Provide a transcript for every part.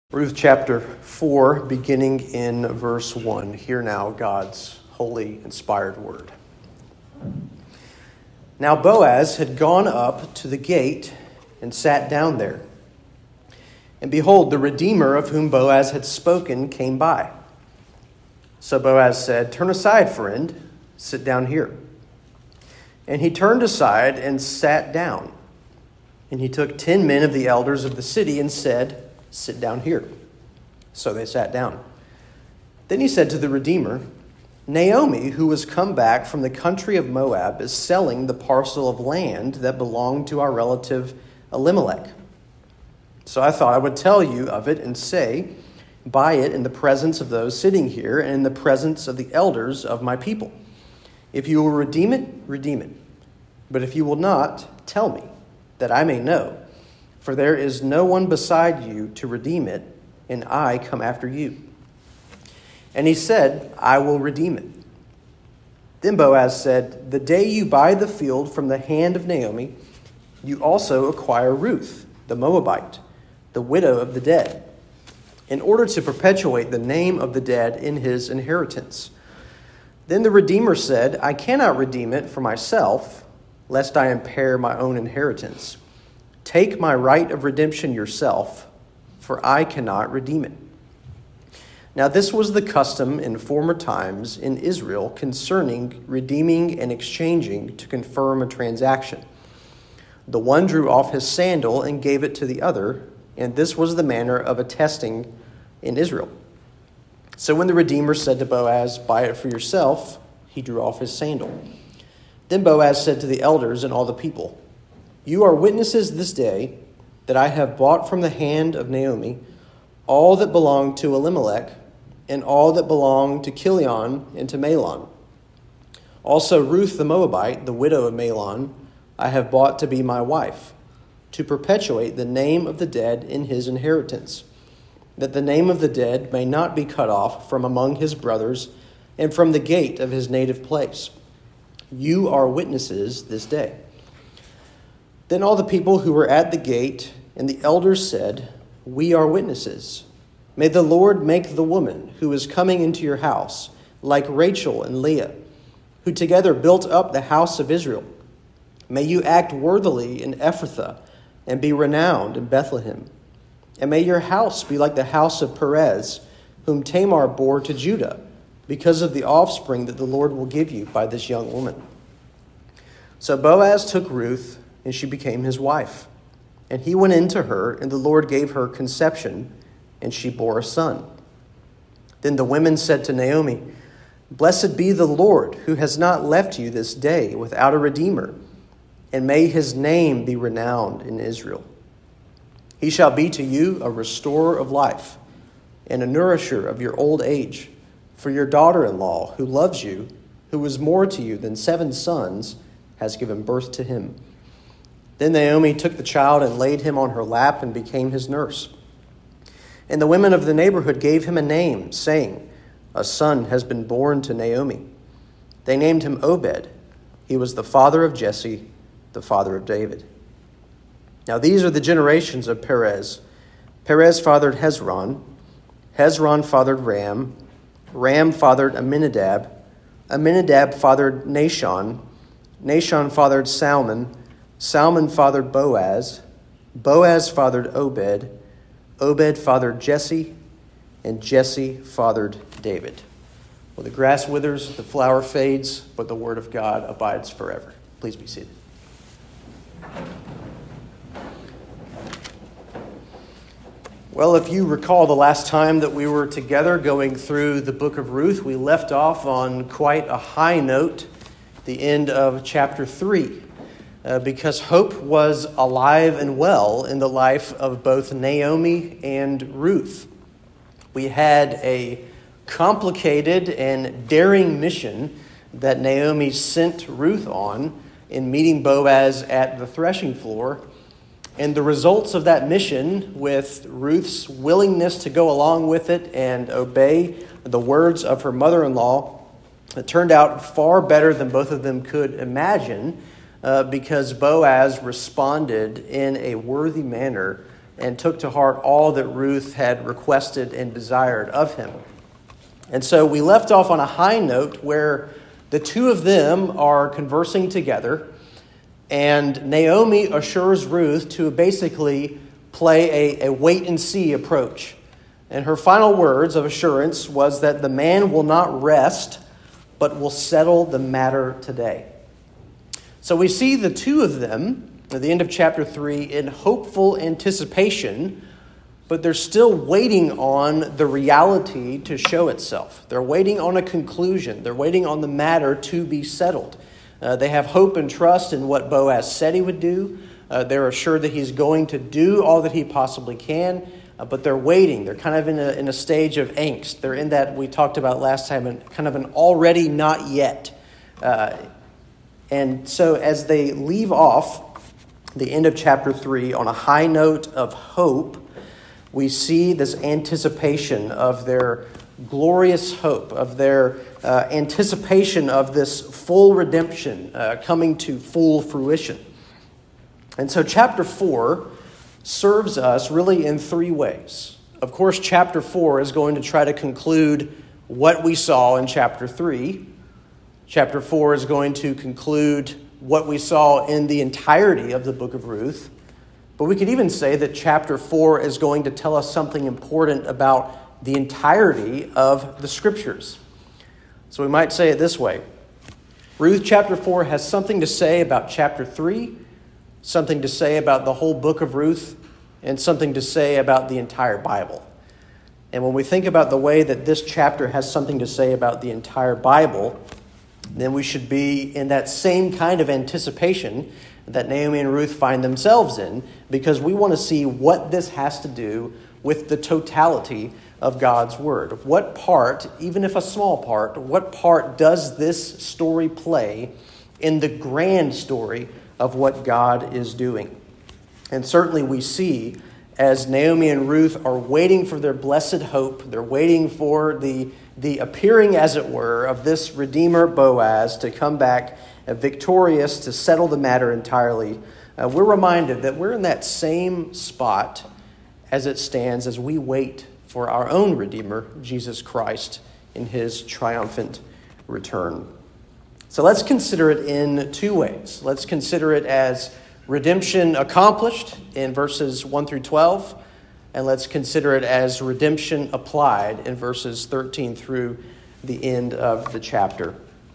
Ruth chapter 4, beginning in verse 1. Hear now God's holy, inspired word. Now Boaz had gone up to the gate and sat down there. And behold, the Redeemer of whom Boaz had spoken came by. So Boaz said, "Turn aside, friend, sit down here." And he turned aside and sat down. And he took 10 men of the elders of the city and said, "Sit down here." So they sat down. Then he said to the Redeemer, "Naomi, who was come back from the country of Moab, is selling the parcel of land that belonged to our relative Elimelech. So I thought I would tell you of it and say, buy it in the presence of those sitting here and in the presence of the elders of my people. If you will redeem it, redeem it. But if you will not, tell me, that I may know. For there is no one beside you to redeem it, and I come after you." And he said, "I will redeem it." Then Boaz said, "The day you buy the field from the hand of Naomi, you also acquire Ruth, the Moabite, the widow of the dead, in order to perpetuate the name of the dead in his inheritance." Then the Redeemer said, "I cannot redeem it for myself, lest I impair my own inheritance. Take my right of redemption yourself, for I cannot redeem it." Now this was the custom in former times in Israel concerning redeeming and exchanging to confirm a transaction. The one drew off his sandal and gave it to the other, and this was the manner of attesting in Israel. So when the Redeemer said to Boaz, "Buy it for yourself," he drew off his sandal. Then Boaz said to the elders and all the people, "You are witnesses this day that I have bought from the hand of Naomi all that belonged to Elimelech and all that belonged to Chilion and to Mahlon. Also Ruth the Moabite, the widow of Mahlon, I have bought to be my wife, to perpetuate the name of the dead in his inheritance, that the name of the dead may not be cut off from among his brothers and from the gate of his native place. You are witnesses this day." Then all the people who were at the gate and the elders said, "We are witnesses. May the Lord make the woman who is coming into your house like Rachel and Leah, who together built up the house of Israel. May you act worthily in Ephrathah and be renowned in Bethlehem. And may your house be like the house of Perez, whom Tamar bore to Judah, because of the offspring that the Lord will give you by this young woman." So Boaz took Ruth, and she became his wife. And he went in to her, and the Lord gave her conception, and she bore a son. Then the women said to Naomi, "Blessed be the Lord, who has not left you this day without a redeemer, and may his name be renowned in Israel. He shall be to you a restorer of life, and a nourisher of your old age. For your daughter-in-law, who loves you, who is more to you than 7 sons, has given birth to him." Then Naomi took the child and laid him on her lap and became his nurse. And the women of the neighborhood gave him a name, saying, "A son has been born to Naomi." They named him Obed. He was the father of Jesse, the father of David. Now these are the generations of Perez. Perez fathered Hezron. Hezron fathered Ram. Ram fathered Amminadab. Amminadab fathered Nahshon. Nahshon fathered Salmon. Salmon fathered Boaz. Boaz fathered Obed. Obed fathered Jesse. And Jesse fathered David. Well, the grass withers, the flower fades, but the word of God abides forever. Please be seated. Well, if you recall the last time that we were together going through the book of Ruth, we left off on quite a high note, the end of chapter 3. Because hope was alive and well in the life of both Naomi and Ruth. We had a complicated and daring mission that Naomi sent Ruth on in meeting Boaz at the threshing floor. And the results of that mission, with Ruth's willingness to go along with it and obey the words of her mother-in-law, it turned out far better than both of them could imagine. Because Boaz responded in a worthy manner and took to heart all that Ruth had requested and desired of him. And so we left off on a high note where the two of them are conversing together, and Naomi assures Ruth to basically play a wait-and-see approach. And her final words of assurance was that the man will not rest, but will settle the matter today. So we see the two of them at the end of chapter 3 in hopeful anticipation, but they're still waiting on the reality to show itself. They're waiting on a conclusion. They're waiting on the matter to be settled. They have hope and trust in what Boaz said he would do. They're assured that he's going to do all that he possibly can, but they're waiting. They're kind of in a stage of angst. They're in that we talked about last time, kind of an already not yet. And so as they leave off the end of chapter 3 on a high note of hope, we see this anticipation of their glorious hope, of their anticipation of this full redemption coming to full fruition. And so chapter 4 serves us really in three ways. Of course, chapter 4 is going to try to conclude what we saw in chapter 3. Chapter 4 is going to conclude what we saw in the entirety of the book of Ruth. But we could even say that chapter 4 is going to tell us something important about the entirety of the Scriptures. So we might say it this way. Ruth chapter 4 has something to say about chapter 3, something to say about the whole book of Ruth, and something to say about the entire Bible. And when we think about the way that this chapter has something to say about the entire Bible, then we should be in that same kind of anticipation that Naomi and Ruth find themselves in, because we want to see what this has to do with the totality of God's Word. What part, even if a small part, what part does this story play in the grand story of what God is doing? And certainly we see, as Naomi and Ruth are waiting for their blessed hope, they're waiting for the appearing, as it were, of this Redeemer Boaz to come back victorious to settle the matter entirely. We're reminded that we're in that same spot as it stands as we wait for our own Redeemer, Jesus Christ, in his triumphant return. So let's consider it in two ways. Let's consider it as redemption accomplished in verses 1 through 12, and let's consider it as redemption applied in verses 13 through the end of the chapter.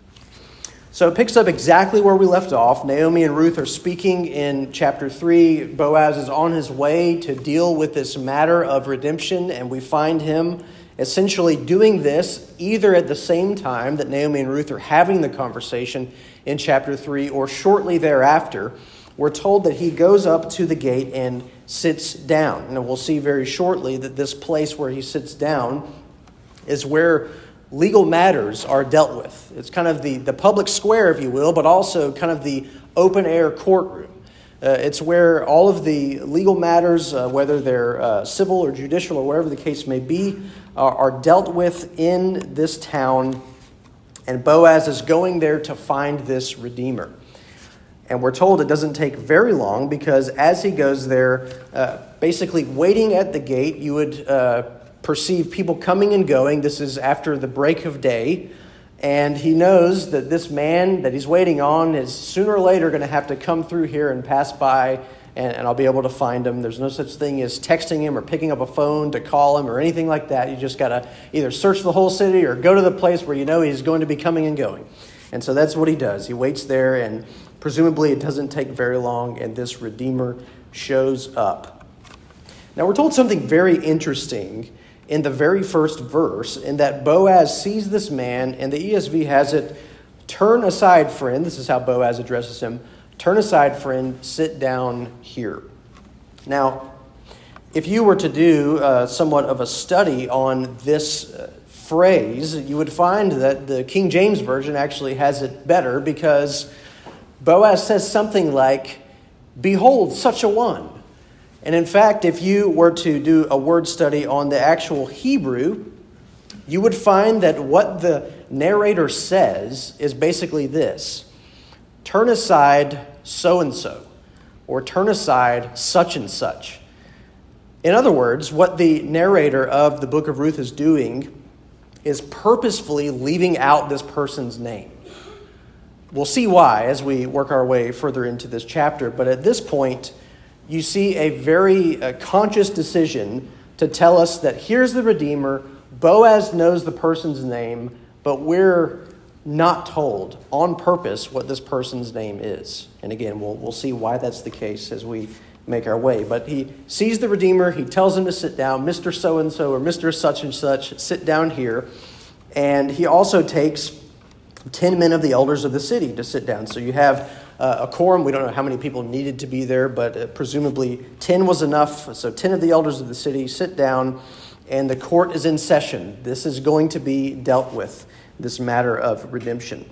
So it picks up exactly where we left off. Naomi and Ruth are speaking in chapter 3. Boaz is on his way to deal with this matter of redemption, and we find him essentially doing this either at the same time that Naomi and Ruth are having the conversation in chapter 3 or shortly thereafter. We're told that he goes up to the gate and sits down. And we'll see very shortly that this place where he sits down is where legal matters are dealt with. It's kind of the public square, if you will, but also kind of the open-air courtroom. It's where all of the legal matters, whether they're civil or judicial or whatever the case may be, are dealt with in this town. And Boaz is going there to find this Redeemer. And we're told it doesn't take very long, because as he goes there, basically waiting at the gate, you would perceive people coming and going. This is after the break of day. And he knows that this man that he's waiting on is sooner or later going to have to come through here and pass by, and I'll be able to find him. There's no such thing as texting him or picking up a phone to call him or anything like that. You just got to either search the whole city or go to the place where you know he's going to be coming and going. And so that's what he does. He waits there, and presumably it doesn't take very long, and this Redeemer shows up. Now we're told something very interesting in the very first verse, in that Boaz sees this man, and the ESV has it, "Turn aside, friend." This is how Boaz addresses him. "Turn aside, friend, sit down here." Now, if you were to do somewhat of a study on this phrase, you would find that the King James Version actually has it better, because Boaz says something like, "Behold, such a one." And in fact, if you were to do a word study on the actual Hebrew, you would find that what the narrator says is basically this: turn aside so-and-so, or turn aside such and such. In other words, what the narrator of the book of Ruth is doing is purposefully leaving out this person's name. We'll see why as we work our way further into this chapter, but at this point, you see a very conscious decision to tell us that here's the Redeemer. Boaz knows the person's name, but we're not told on purpose what this person's name is. And again, we'll see why that's the case as we make our way. But he sees the Redeemer. He tells him to sit down. Mr. So-and-so or Mr. such-and-such, sit down here. And he also takes 10 men of the elders of the city to sit down. So you have a quorum. We don't know how many people needed to be there, but presumably 10 was enough. So 10 of the elders of the city sit down, and the court is in session. This is going to be dealt with, this matter of redemption.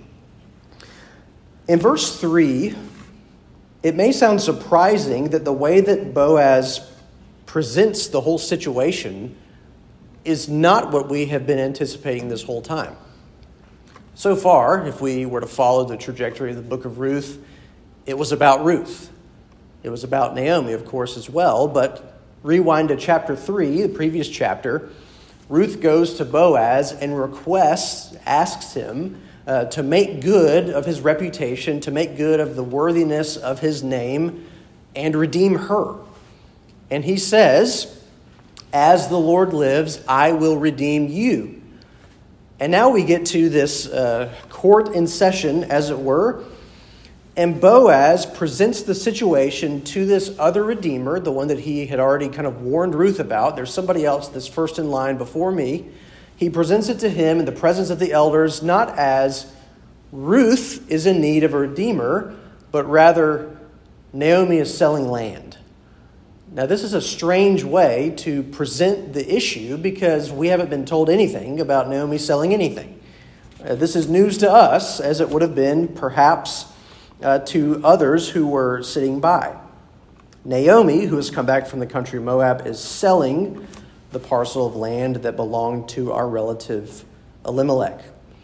In verse 3, it may sound surprising that the way that Boaz presents the whole situation is not what we have been anticipating this whole time. So far, if we were to follow the trajectory of the book of Ruth, it was about Ruth. It was about Naomi, of course, as well. But rewind to chapter 3, the previous chapter, Ruth goes to Boaz and asks him to make good of his reputation, to make good of the worthiness of his name, and redeem her. And he says, "As the Lord lives, I will redeem you." And now we get to this court in session, as it were. And Boaz presents the situation to this other redeemer, the one that he had already kind of warned Ruth about. There's somebody else that's first in line before me. He presents it to him in the presence of the elders, not as Ruth is in need of a redeemer, but rather Naomi is selling land. Now, this is a strange way to present the issue because we haven't been told anything about Naomi selling anything. This is news to us, as it would have been perhaps to others who were sitting by. Naomi, who has come back from the country of Moab, is selling the parcel of land that belonged to our relative Elimelech.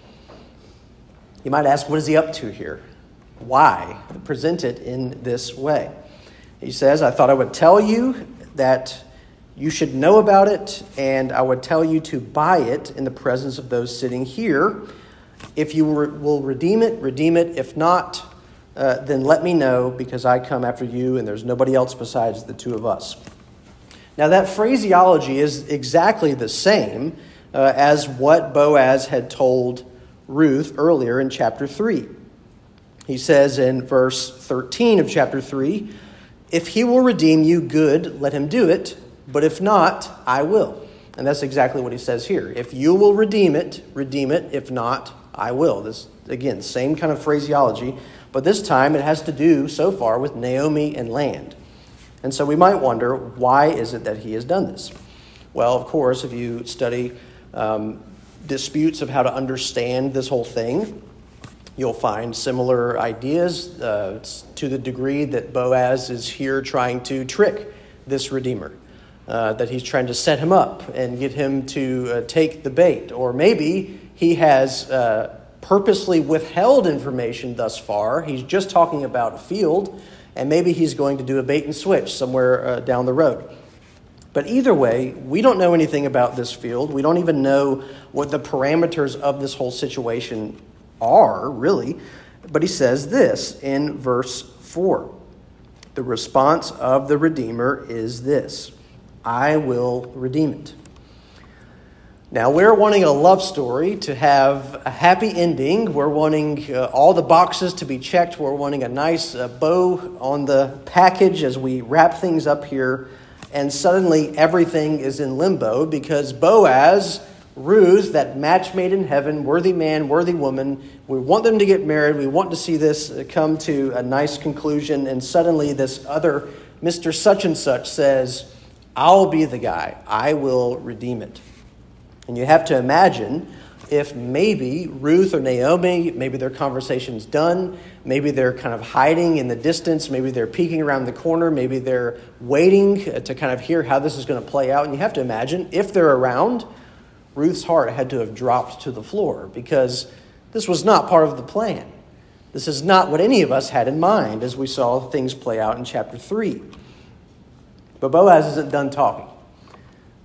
You might ask, what is he up to here? Why present it in this way? He says, "I thought I would tell you that you should know about it, and I would tell you to buy it in the presence of those sitting here. If you will redeem it, redeem it. If not, then let me know, because I come after you, and there's nobody else besides the two of us." Now, that phraseology is exactly the same as what Boaz had told Ruth earlier in chapter 3. He says in verse 13 of chapter 3, "If he will redeem you, good, let him do it. But if not, I will." And that's exactly what he says here. If you will redeem it, redeem it. If not, I will. This, again, same kind of phraseology. But this time it has to do, so far, with Naomi and land. And so we might wonder, why is it that he has done this? Well, of course, if you study disputes of how to understand this whole thing, you'll find similar ideas to the degree that Boaz is here trying to trick this redeemer, that he's trying to set him up and get him to take the bait. Or maybe he has purposely withheld information thus far. He's just talking about a field, and maybe he's going to do a bait and switch somewhere down the road. But either way, we don't know anything about this field. We don't even know what the parameters of this whole situation are, really. But he says this in verse 4. The response of the Redeemer is this: "I will redeem it." Now, we're wanting a love story to have a happy ending. We're wanting all the boxes to be checked. We're wanting a nice bow on the package as we wrap things up here. And suddenly everything is in limbo because Boaz, Ruth, that match made in heaven, worthy man, worthy woman, we want them to get married. We want to see this come to a nice conclusion. And suddenly this other Mr. Such and Such says, "I'll be the guy. I will redeem it." And you have to imagine if maybe Ruth or Naomi, maybe their conversation's done, maybe they're kind of hiding in the distance, maybe they're peeking around the corner, maybe they're waiting to kind of hear how this is going to play out. And you have to imagine, if they're around, Ruth's heart had to have dropped to the floor because this was not part of the plan. This is not what any of us had in mind as we saw things play out in chapter 3. But Boaz isn't done talking.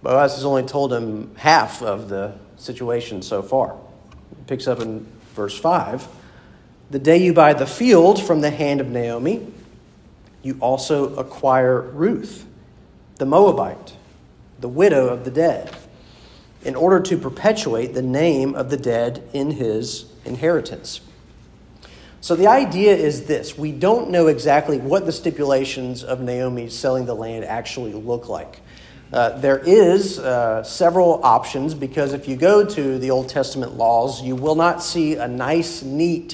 Boaz has only told him half of the situation so far. It picks up in verse 5. The day you buy the field from the hand of Naomi, you also acquire Ruth, the Moabite, the widow of the dead, in order to perpetuate the name of the dead in his inheritance. So the idea is this. We don't know exactly what the stipulations of Naomi selling the land actually look like. There is several options, because if you go to the Old Testament laws, you will not see a nice, neat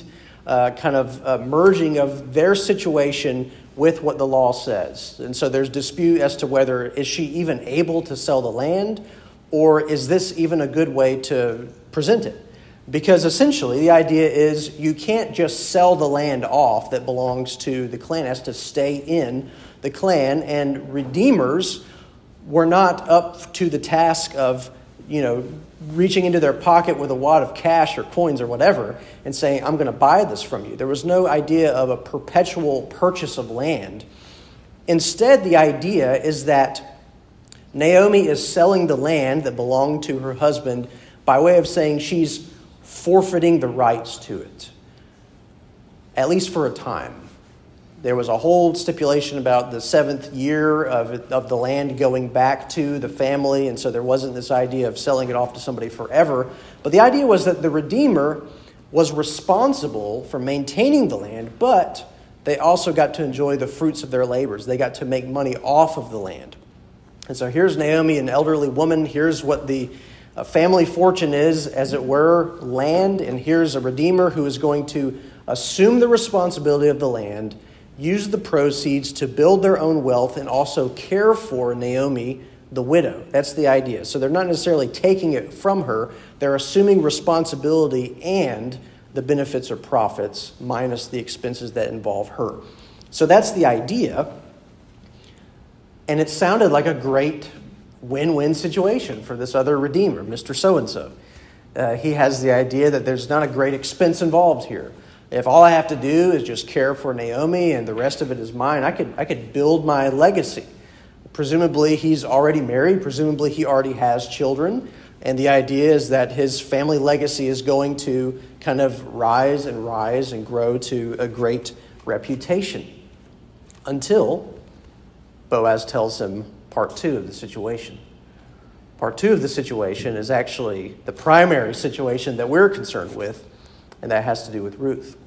merging of their situation with what the law says. And so there's dispute as to whether is she even able to sell the land, or is this even a good way to present it? Because essentially the idea is you can't just sell the land off that belongs to the clan. It has to stay in the clan, and redeemers were not up to the task of, reaching into their pocket with a wad of cash or coins or whatever and saying, I'm going to buy this from you. There was no idea of a perpetual purchase of land. Instead, the idea is that Naomi is selling the land that belonged to her husband by way of saying she's forfeiting the rights to it, at least for a time. There was a whole stipulation about the 7th year of the land going back to the family, and so there wasn't this idea of selling it off to somebody forever. But the idea was that the Redeemer was responsible for maintaining the land, but they also got to enjoy the fruits of their labors. They got to make money off of the land. And so here's Naomi, an elderly woman. Here's what the family fortune is, as it were, land. And here's a Redeemer who is going to assume the responsibility of the land, use the proceeds to build their own wealth, and also care for Naomi, the widow. That's the idea. So they're not necessarily taking it from her. They're assuming responsibility and the benefits or profits minus the expenses that involve her. So that's the idea. And it sounded like a great win-win situation for this other Redeemer, Mr. So-and-so. He has the idea that there's not a great expense involved here. If all I have to do is just care for Naomi and the rest of it is mine, I could build my legacy. Presumably he's already married. Presumably he already has children. And the idea is that his family legacy is going to kind of rise and grow to a great reputation. Until Boaz tells him part 2 of the situation. Part 2 of the situation is actually the primary situation that we're concerned with, and that has to do with Ruth.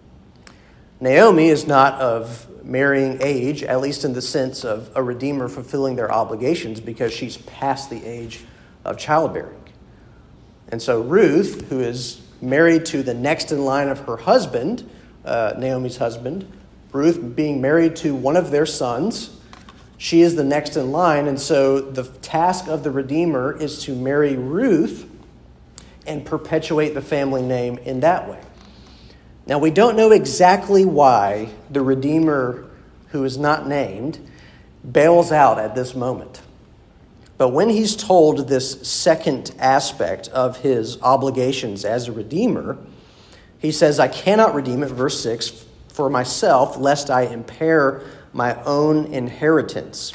Naomi is not of marrying age, at least in the sense of a redeemer fulfilling their obligations, because she's past the age of childbearing. And so Ruth, who is married to the next in line of her husband, Naomi's husband, Ruth being married to one of their sons, she is the next in line. And so the task of the Redeemer is to marry Ruth and perpetuate the family name in that way. Now, we don't know exactly why the Redeemer, who is not named, bails out at this moment. But when he's told this second aspect of his obligations as a Redeemer, he says, I cannot redeem it, verse 6, for myself, lest I impair my own inheritance.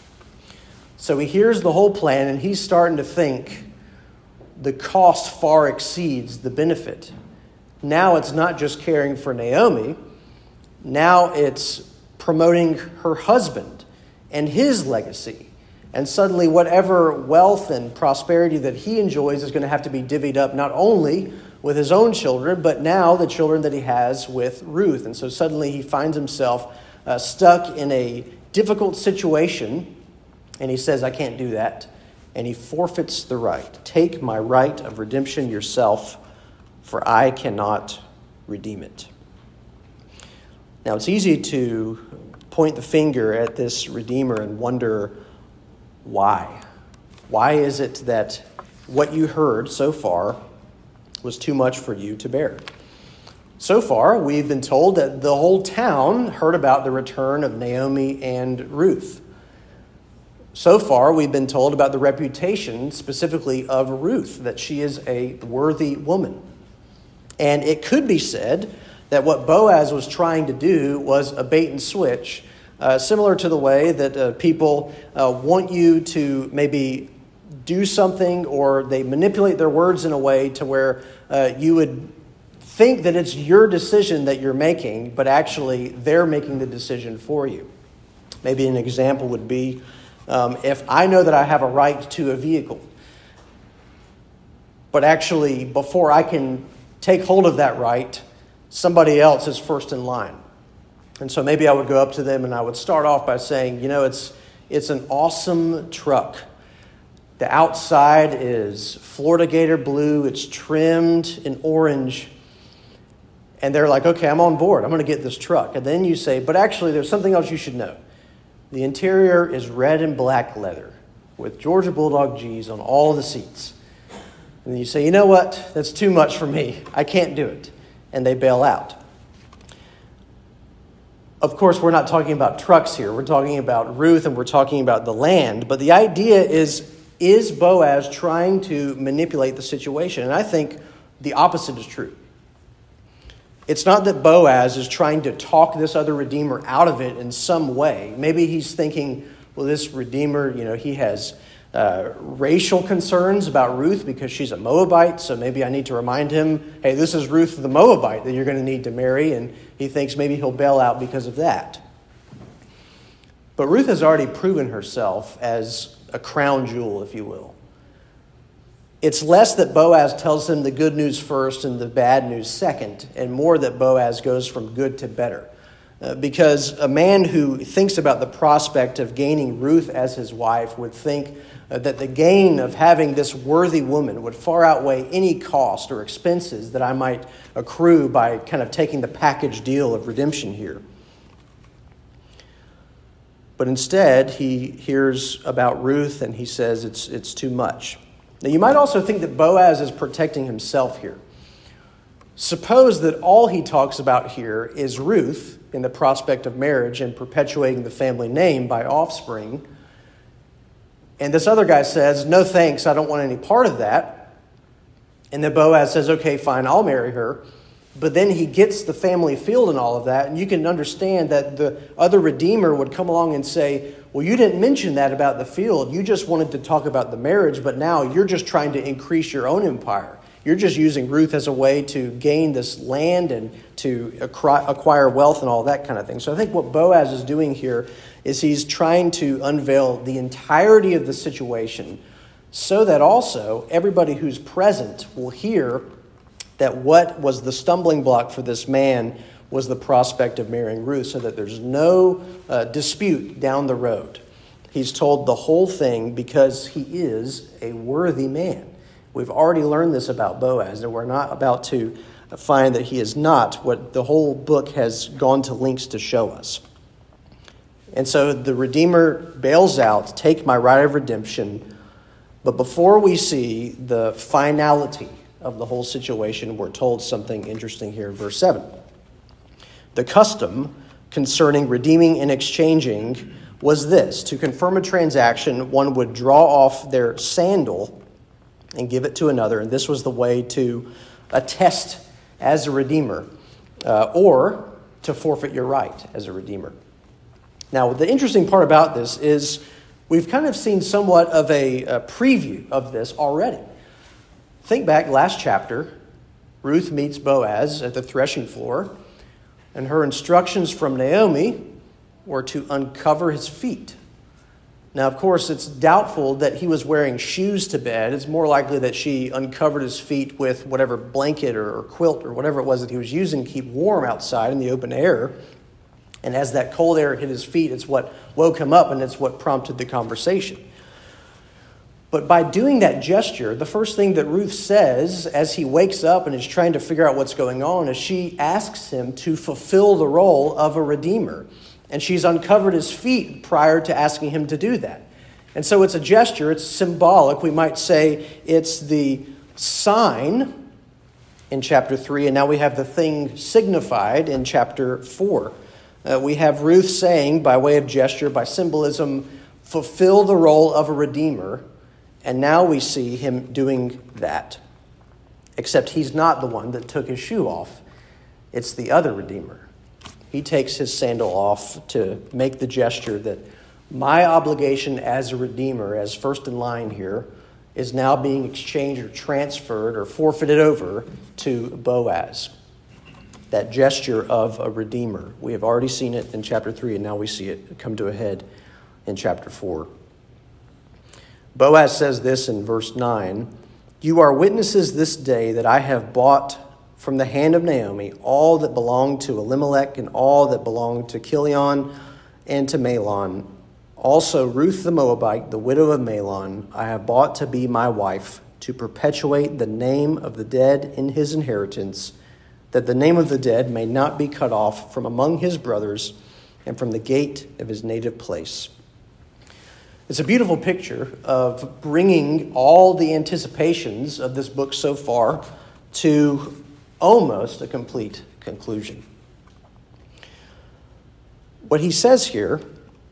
So he hears the whole plan, and he's starting to think, the cost far exceeds the benefit. Now it's not just caring for Naomi. Now it's promoting her husband and his legacy. And suddenly whatever wealth and prosperity that he enjoys is going to have to be divvied up not only with his own children, but now the children that he has with Ruth. And so suddenly he finds himself stuck in a difficult situation, and he says, I can't do that. And he forfeits the right. Take my right of redemption yourself, for I cannot redeem it. Now, it's easy to point the finger at this Redeemer and wonder why. Why is it that what you heard so far was too much for you to bear? So far, we've been told that the whole town heard about the return of Naomi and Ruth. So far, we've been told about the reputation specifically of Ruth, that she is a worthy woman. And it could be said that what Boaz was trying to do was a bait and switch, similar to the way that people want you to maybe do something or they manipulate their words in a way to where you would think that it's your decision that you're making, but actually they're making the decision for you. Maybe an example would be if I know that I have a right to a vehicle, but actually before I can take hold of that right, somebody else is first in line. And so maybe I would go up to them and I would start off by saying, it's an awesome truck. The outside is Florida Gator blue. It's trimmed in orange. And they're like, okay, I'm on board. I'm going to get this truck. And then you say, but actually there's something else you should know. The interior is red and black leather with Georgia Bulldog G's on all the seats. And then you say, you know what? That's too much for me. I can't do it. And they bail out. Of course, we're not talking about trucks here. We're talking about Ruth and we're talking about the land. But the idea is Boaz trying to manipulate the situation? And I think the opposite is true. It's not that Boaz is trying to talk this other redeemer out of it in some way. Maybe he's thinking, well, this redeemer, he has racial concerns about Ruth because she's a Moabite, so maybe I need to remind him, hey, this is Ruth the Moabite that you're going to need to marry, and he thinks maybe he'll bail out because of that. But Ruth has already proven herself as a crown jewel, if you will. It's less that Boaz tells him the good news first and the bad news second, and more that Boaz goes from good to better. Because a man who thinks about the prospect of gaining Ruth as his wife would think that the gain of having this worthy woman would far outweigh any cost or expenses that I might accrue by kind of taking the package deal of redemption here. But instead, he hears about Ruth and he says it's too much. Now, you might also think that Boaz is protecting himself here. Suppose that all he talks about here is Ruth in the prospect of marriage and perpetuating the family name by offspring. And this other guy says, no thanks, I don't want any part of that. And then Boaz says, okay, fine, I'll marry her. But then he gets the family field and all of that, and you can understand that the other redeemer would come along and say, well, you didn't mention that about the field. You just wanted to talk about the marriage, but now you're just trying to increase your own empire. You're just using Ruth as a way to gain this land and to acquire wealth and all that kind of thing. So I think what Boaz is doing here is he's trying to unveil the entirety of the situation so that also everybody who's present will hear that what was the stumbling block for this man was the prospect of marrying Ruth, so that there's no dispute down the road. He's told the whole thing because he is a worthy man. We've already learned this about Boaz, and we're not about to find that he is not what the whole book has gone to lengths to show us. And so the Redeemer bails out, take my right of redemption. But before we see the finality of the whole situation, we're told something interesting here in verse 7. The custom concerning redeeming and exchanging was this: to confirm a transaction, one would draw off their sandal and give it to another. And this was the way to attest as a redeemer or to forfeit your right as a redeemer. Now, the interesting part about this is we've kind of seen somewhat of a preview of this already. Think back last chapter, Ruth meets Boaz at the threshing floor, and her instructions from Naomi were to uncover his feet. Now, of course, it's doubtful that he was wearing shoes to bed. It's more likely that she uncovered his feet with whatever blanket or quilt or whatever it was that he was using to keep warm outside in the open air. And as that cold air hit his feet, it's what woke him up, and it's what prompted the conversation. But by doing that gesture, the first thing that Ruth says as he wakes up and is trying to figure out what's going on is she asks him to fulfill the role of a redeemer. And she's uncovered his feet prior to asking him to do that. And so it's a gesture, it's symbolic. We might say it's the sign in chapter 3, and now we have the thing signified in chapter 4. We have Ruth saying, by way of gesture, by symbolism, fulfill the role of a redeemer. And now we see him doing that. Except he's not the one that took his shoe off. It's the other redeemer. He takes his sandal off to make the gesture that my obligation as a redeemer, as first in line here, is now being exchanged or transferred or forfeited over to Boaz. That gesture of a redeemer. We have already seen it in chapter 3, and now we see it come to a head in chapter 4. Boaz says this in verse 9, "You are witnesses this day that I have bought from the hand of Naomi all that belonged to Elimelech and all that belonged to Chilion and to Mahlon. Also Ruth the Moabite, the widow of Mahlon, I have bought to be my wife, to perpetuate the name of the dead in his inheritance, that the name of the dead may not be cut off from among his brothers and from the gate of his native place." It's a beautiful picture of bringing all the anticipations of this book so far to almost a complete conclusion. What he says here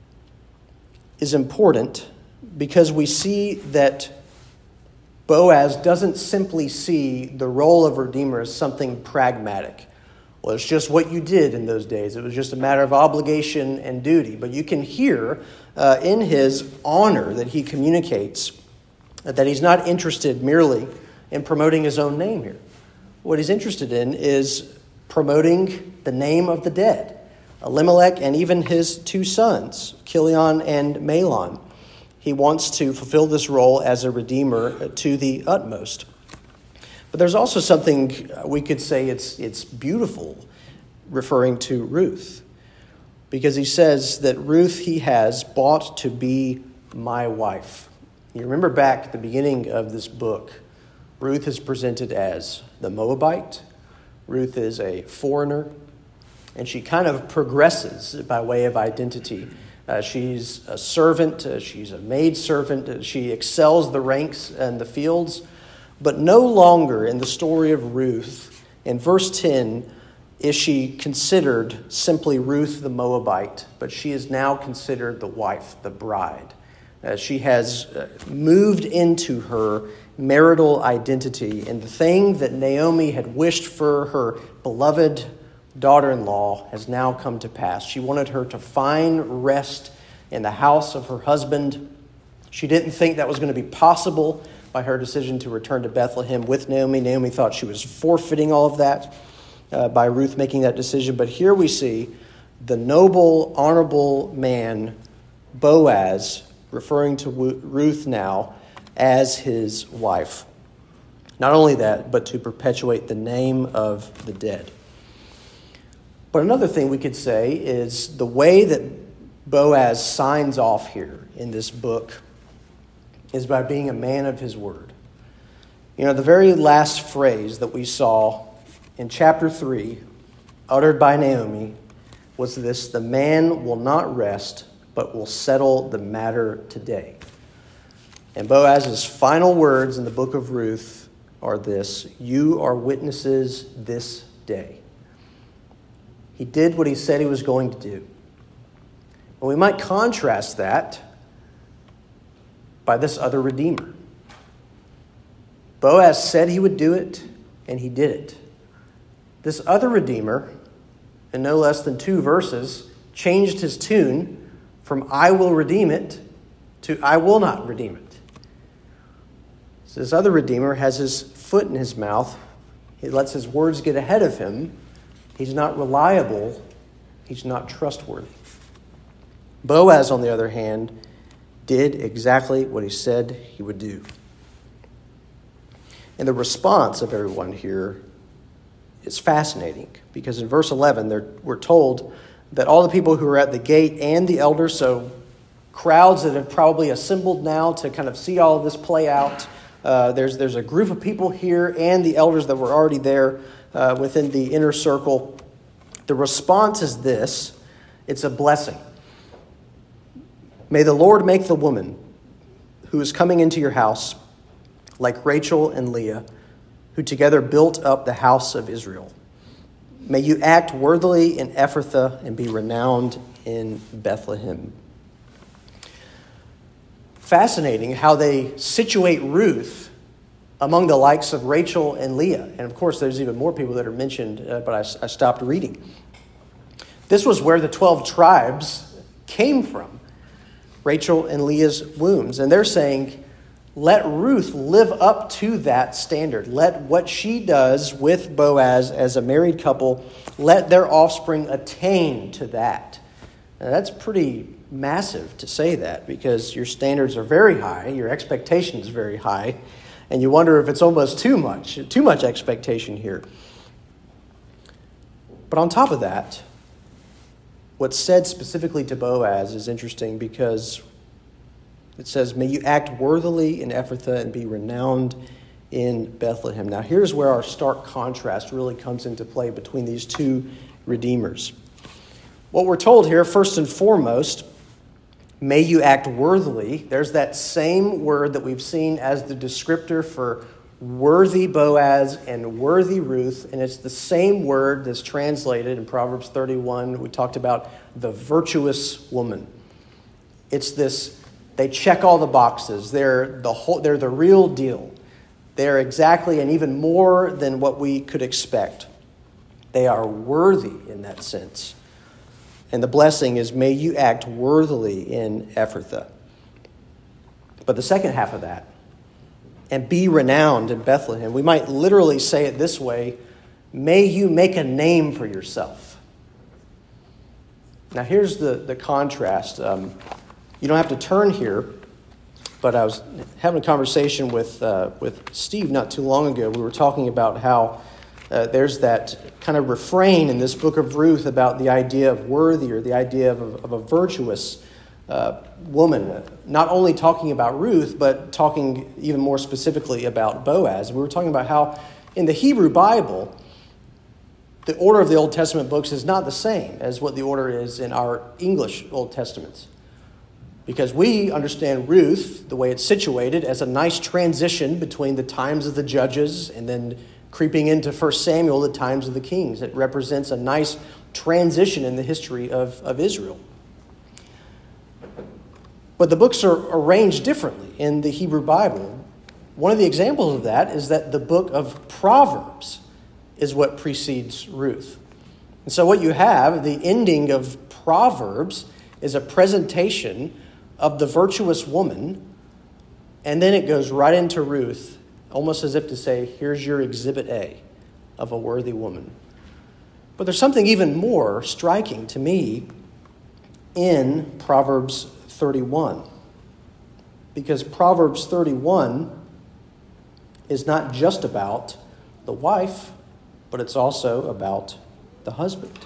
is important because we see that Boaz doesn't simply see the role of Redeemer as something pragmatic. Well, it's just what you did in those days. It was just a matter of obligation and duty. But you can hear in his honor that he communicates that he's not interested merely in promoting his own name here. What he's interested in is promoting the name of the dead, Elimelech and even his two sons, Chilion and Mahlon. He wants to fulfill this role as a redeemer to the utmost. But there's also something we could say it's beautiful, referring to Ruth, because he says that Ruth he has bought to be my wife. You remember back at the beginning of this book, Ruth is presented as the Moabite. Ruth is a foreigner, and she kind of progresses by way of identity. She's a servant, she's a maidservant, she excels the ranks and the fields, but no longer in the story of Ruth, in verse 10, is she considered simply Ruth the Moabite, but she is now considered the wife, the bride. She has moved into her marital identity, and the thing that Naomi had wished for her beloved daughter-in-law has now come to pass. She wanted her to find rest in the house of her husband. She didn't think that was going to be possible by her decision to return to Bethlehem with Naomi. Naomi thought she was forfeiting all of that by Ruth making that decision. But here we see the noble, honorable man, Boaz, referring to Ruth now as his wife. Not only that, but to perpetuate the name of the dead. But another thing we could say is the way that Boaz signs off here in this book is by being a man of his word. You know, the very last phrase that we saw in chapter 3, uttered by Naomi, was this: "The man will not rest, but will settle the matter today." And Boaz's final words in the book of Ruth are this: "You are witnesses this day." He did what he said he was going to do. And we might contrast that by this other redeemer. Boaz said he would do it, and he did it. This other redeemer, in no less than 2 verses, changed his tune from "I will redeem it" to "I will not redeem it." So this other redeemer has his foot in his mouth. He lets his words get ahead of him. He's not reliable. He's not trustworthy. Boaz, on the other hand, did exactly what he said he would do. And the response of everyone here is fascinating, because in verse 11, we're told that all the people who are at the gate and the elders, so crowds that have probably assembled now to kind of see all of this play out, there's a group of people here and the elders that were already there within the inner circle. The response is this: it's a blessing. "May the Lord make the woman who is coming into your house like Rachel and Leah, who together built up the house of Israel. May you act worthily in Ephrathah and be renowned in Bethlehem." Fascinating how they situate Ruth among the likes of Rachel and Leah. And of course, there's even more people that are mentioned, but I stopped reading. This was where the 12 tribes came from, Rachel and Leah's wombs. And they're saying, let Ruth live up to that standard. Let what she does with Boaz as a married couple, let their offspring attain to that. Now, that's pretty massive to say that, because your standards are very high, your expectation is very high, and you wonder if it's almost too much expectation here. But on top of that, what's said specifically to Boaz is interesting, because it says, may you act worthily in Ephrathah and be renowned in Bethlehem. Now here's where our stark contrast really comes into play between these two redeemers. What we're told here, first and foremost, may you act worthily. There's that same word that we've seen as the descriptor for worthy Boaz and worthy Ruth, and it's the same word that's translated in Proverbs 31. We talked about the virtuous woman. It's this, they check all the boxes. They're the real deal. They're exactly and even more than what we could expect. They are worthy in that sense. And the blessing is, may you act worthily in Ephrathah. But the second half of that, and be renowned in Bethlehem, we might literally say it this way, may you make a name for yourself. Now here's the contrast. You don't have to turn here, but I was having a conversation with Steve not too long ago. We were talking about how there's that kind of refrain in this book of Ruth about the idea of worthy, or the idea of a virtuous woman. Not only talking about Ruth, but talking even more specifically about Boaz. We were talking about how in the Hebrew Bible, the order of the Old Testament books is not the same as what the order is in our English Old Testaments. Because we understand Ruth, the way it's situated, as a nice transition between the times of the judges and then creeping into 1 Samuel, the times of the kings. It represents a nice transition in the history of Israel. But the books are arranged differently in the Hebrew Bible. One of the examples of that is that the book of Proverbs is what precedes Ruth. And so what you have, the ending of Proverbs, is a presentation of the virtuous woman, and then it goes right into Ruth, almost as if to say, here's your exhibit A of a worthy woman. But there's something even more striking to me in Proverbs 31. Because Proverbs 31 is not just about the wife, but it's also about the husband.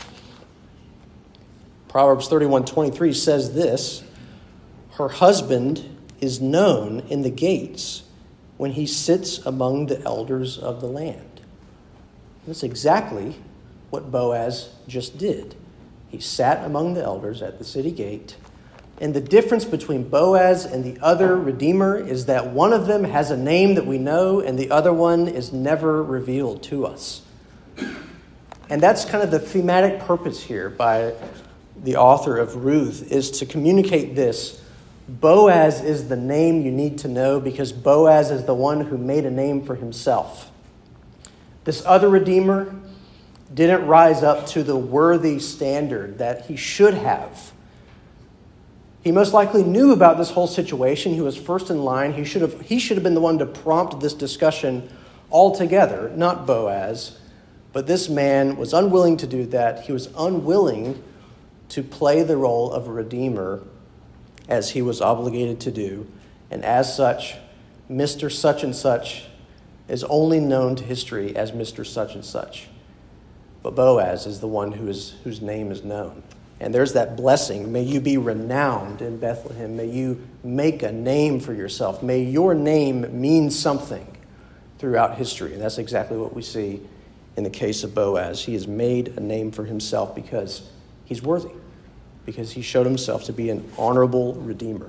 Proverbs 31:23 says this, her husband is known in the gates when he sits among the elders of the land. That's exactly what Boaz just did. He sat among the elders at the city gate. And the difference between Boaz and the other redeemer is that one of them has a name that we know and the other one is never revealed to us. And that's kind of the thematic purpose here by the author of Ruth, is to communicate this. Boaz is the name you need to know because Boaz is the one who made a name for himself. This other redeemer didn't rise up to the worthy standard that he should have. He most likely knew about this whole situation. He was first in line. He should have been the one to prompt this discussion altogether, not Boaz. But this man was unwilling to do that. He was unwilling to play the role of a redeemer as he was obligated to do. And as such, Mr. Such and Such is only known to history as Mr. Such and Such. But Boaz is the one whose name is known. And there's that blessing. May you be renowned in Bethlehem. May you make a name for yourself. May your name mean something throughout history. And that's exactly what we see in the case of Boaz. He has made a name for himself because he's worthy, because he showed himself to be an honorable redeemer.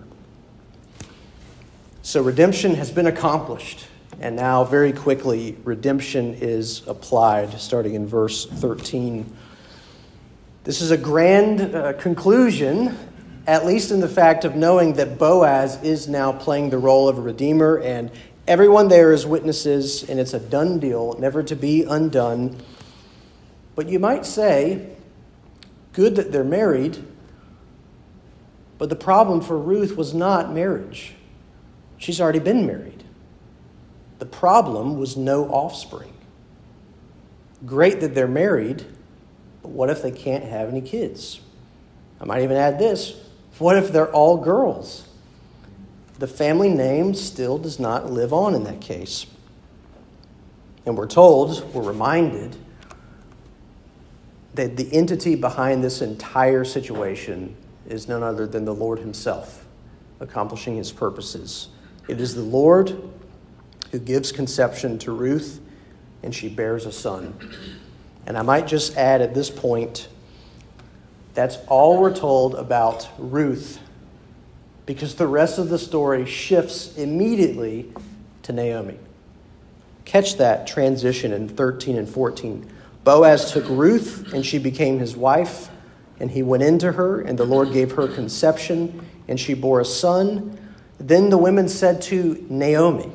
So redemption has been accomplished. And now, very quickly, redemption is applied, starting in verse 13. This is a grand conclusion, at least in the fact of knowing that Boaz is now playing the role of a redeemer, and everyone there is witnesses, and it's a done deal, never to be undone. But you might say, good that they're married, but the problem for Ruth was not marriage. She's already been married. The problem was no offspring. Great that they're married, but what if they can't have any kids? I might even add this. What if they're all girls? The family name still does not live on in that case. And we're reminded that the entity behind this entire situation is none other than the Lord himself, accomplishing his purposes. It is the Lord who gives conception to Ruth, and she bears a son. And I might just add at this point, that's all we're told about Ruth, because the rest of the story shifts immediately to Naomi. Catch that transition in 13 and 14. Boaz took Ruth, and she became his wife, and he went into her, and the Lord gave her conception, and she bore a son. Then the women said to Naomi,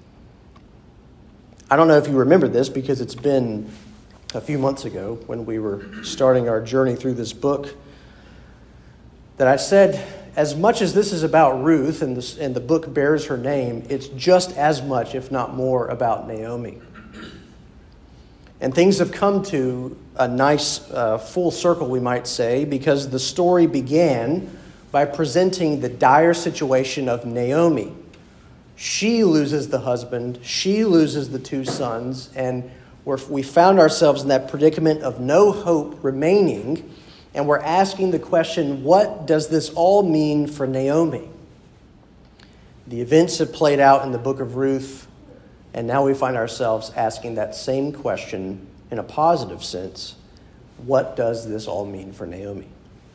I don't know if you remember this because it's been a few months ago when we were starting our journey through this book, that I said, as much as this is about Ruth and the book bears her name, it's just as much, if not more, about Naomi. And things have come to a nice full circle, we might say, because the story began by presenting the dire situation of Naomi. She loses the husband, she loses the two sons, and we found ourselves in that predicament of no hope remaining, and we're asking the question, what does this all mean for Naomi? The events have played out in the book of Ruth, and now we find ourselves asking that same question in a positive sense. What does this all mean for Naomi?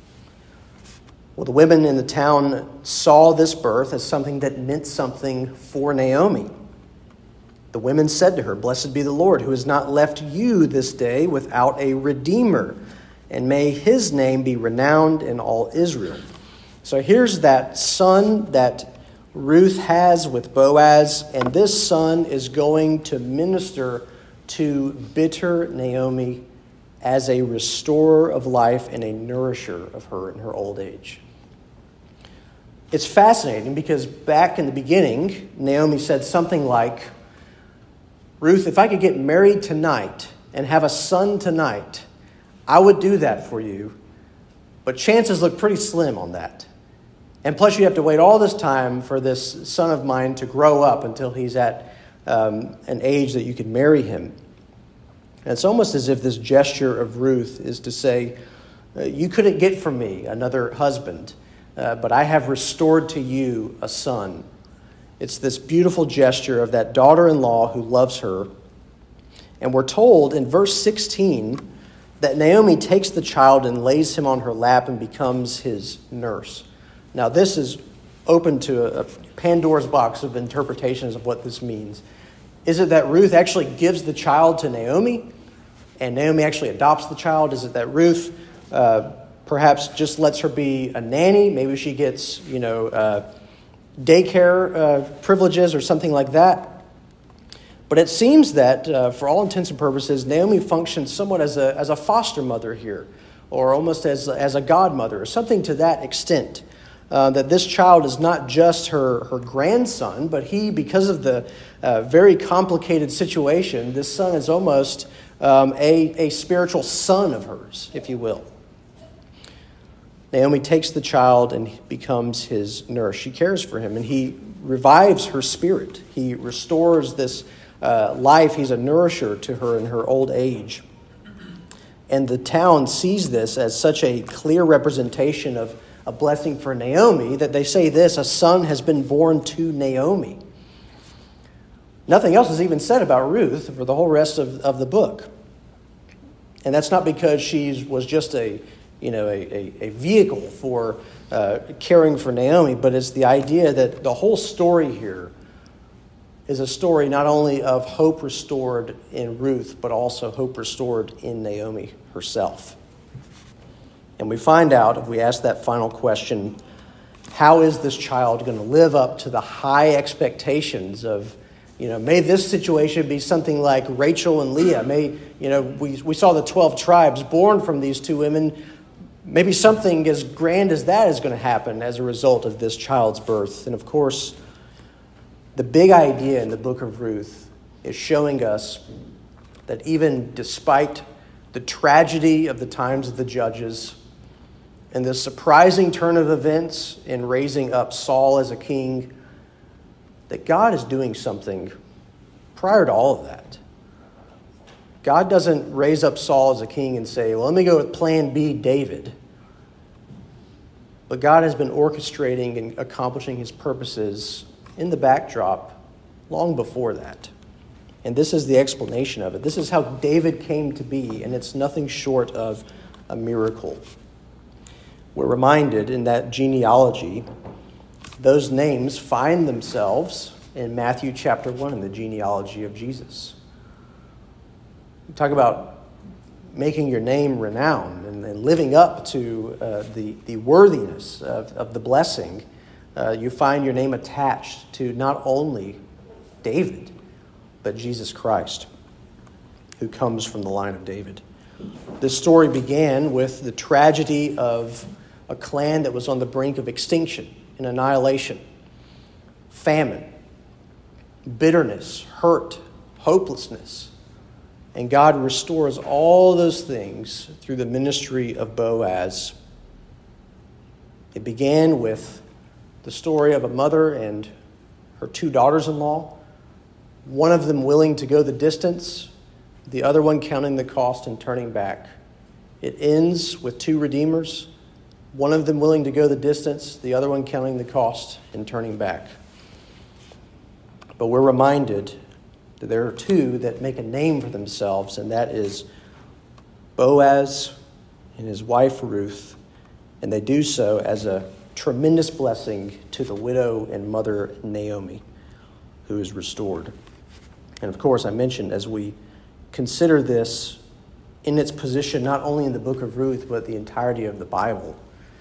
Well, the women in the town saw this birth as something that meant something for Naomi. The women said to her, "Blessed be the Lord, who has not left you this day without a redeemer, and may his name be renowned in all Israel." So here's that son that Ruth has with Boaz, and this son is going to minister to bitter Naomi as a restorer of life and a nourisher of her in her old age. It's fascinating because back in the beginning, Naomi said something like, "Ruth, if I could get married tonight and have a son tonight, I would do that for you, but chances look pretty slim on that. And plus you have to wait all this time for this son of mine to grow up until he's at an age that you can marry him." And it's almost as if this gesture of Ruth is to say, you couldn't get from me another husband, but I have restored to you a son. It's this beautiful gesture of that daughter-in-law who loves her. And we're told in verse 16 that Naomi takes the child and lays him on her lap and becomes his nurse. Now, this is open to a Pandora's box of interpretations of what this means. Is it that Ruth actually gives the child to Naomi, and Naomi actually adopts the child? Is it that Ruth perhaps just lets her be a nanny? Maybe she gets, daycare privileges or something like that. But it seems that, for all intents and purposes, Naomi functions somewhat as a foster mother here, or almost as a godmother, or something to that extent. That this child is not just her grandson, but because of the very complicated situation, this son is almost a spiritual son of hers, if you will. Naomi takes the child and becomes his nurse. She cares for him, and he revives her spirit. He restores this life. He's a nourisher to her in her old age. And the town sees this as such a clear representation of a blessing for Naomi that they say this: a son has been born to Naomi. Nothing else is even said about Ruth for the whole rest of the book. And that's not because she was just a vehicle for caring for Naomi, but it's the idea that the whole story here is a story not only of hope restored in Ruth, but also hope restored in Naomi herself. And we find out, if we ask that final question, how is this child going to live up to the high expectations of, may this situation be something like Rachel and Leah. We saw the 12 tribes born from these two women. Maybe something as grand as that is going to happen as a result of this child's birth. And of course, The big idea in the book of Ruth is showing us that even despite the tragedy of the times of the judges and the surprising turn of events in raising up Saul as a king, that God is doing something prior to all of that. God doesn't raise up Saul as a king and say, well, let me go with plan B, David. But God has been orchestrating and accomplishing his purposes in the backdrop long before that. And this is the explanation of it. This is how David came to be, and it's nothing short of a miracle. We're reminded in that genealogy, those names find themselves in Matthew chapter 1 in the genealogy of Jesus. We talk about making your name renowned and living up to the worthiness of the blessing. You find your name attached to not only David, but Jesus Christ, who comes from the line of David. This story began with the tragedy of a clan that was on the brink of extinction and annihilation, famine, bitterness, hurt, hopelessness. And God restores all those things through the ministry of Boaz. It began with the story of a mother and her two daughters-in-law, one of them willing to go the distance, the other one counting the cost and turning back. It ends with two redeemers, one of them willing to go the distance, the other one counting the cost and turning back. But we're reminded that there are two that make a name for themselves, and that is Boaz and his wife Ruth, and they do so as a tremendous blessing to the widow and mother Naomi, who is restored. And of course, I mentioned as we consider this in its position, not only in the book of Ruth, but the entirety of the Bible,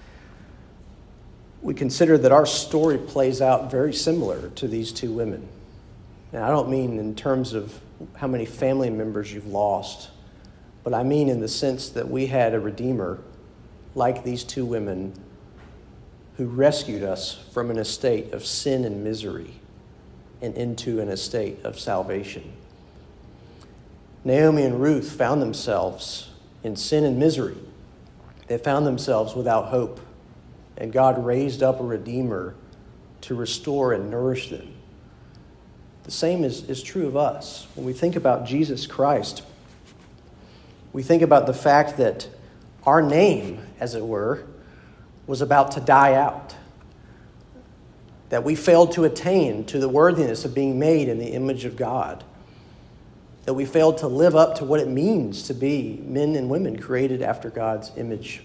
we consider that our story plays out very similar to these two women. Now, I don't mean in terms of how many family members you've lost, but I mean in the sense that we had a Redeemer like these two women who rescued us from an estate of sin and misery and into an estate of salvation. Naomi and Ruth found themselves in sin and misery. They found themselves without hope, and God raised up a Redeemer to restore and nourish them. The same is true of us. When we think about Jesus Christ, we think about the fact that our name, as it were, was about to die out. That we failed to attain to the worthiness of being made in the image of God. That we failed to live up to what it means to be men and women created after God's image.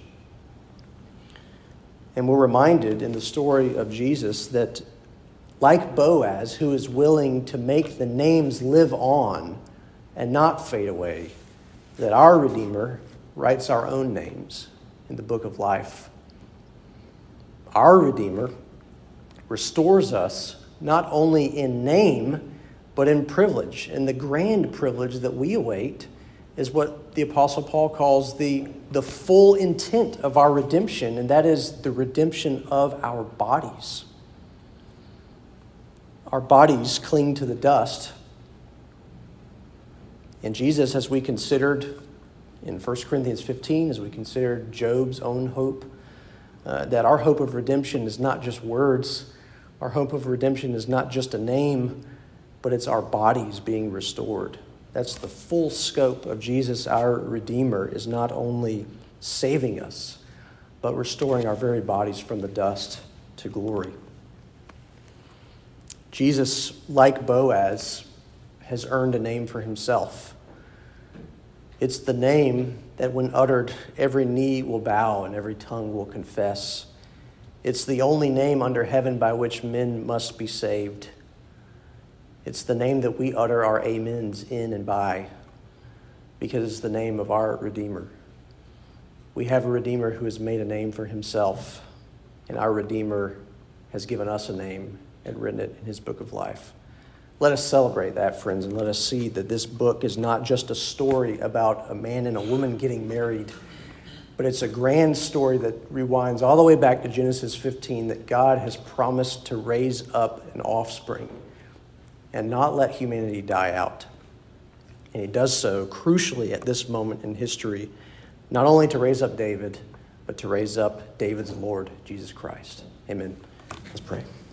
And we're reminded in the story of Jesus that, like Boaz, who is willing to make the names live on and not fade away, that our Redeemer writes our own names in the book of life. Our Redeemer restores us not only in name, but in privilege. And the grand privilege that we await is what the Apostle Paul calls the full intent of our redemption, and that is the redemption of our bodies. Our bodies cling to the dust. And Jesus, as we considered in 1 Corinthians 15, as we considered Job's own hope, that our hope of redemption is not just words. Our hope of redemption is not just a name, but it's our bodies being restored. That's the full scope of Jesus, our Redeemer, is not only saving us, but restoring our very bodies from the dust to glory. Jesus, like Boaz, has earned a name for himself. It's the name that when uttered, every knee will bow and every tongue will confess. It's the only name under heaven by which men must be saved. It's the name that we utter our amens in and by, because it's the name of our Redeemer. We have a Redeemer who has made a name for himself, and our Redeemer has given us a name and written it in his book of life. Let us celebrate that, friends, and let us see that this book is not just a story about a man and a woman getting married, but it's a grand story that rewinds all the way back to Genesis 15, that God has promised to raise up an offspring and not let humanity die out. And he does so crucially at this moment in history, not only to raise up David, but to raise up David's Lord, Jesus Christ. Amen. Let's pray.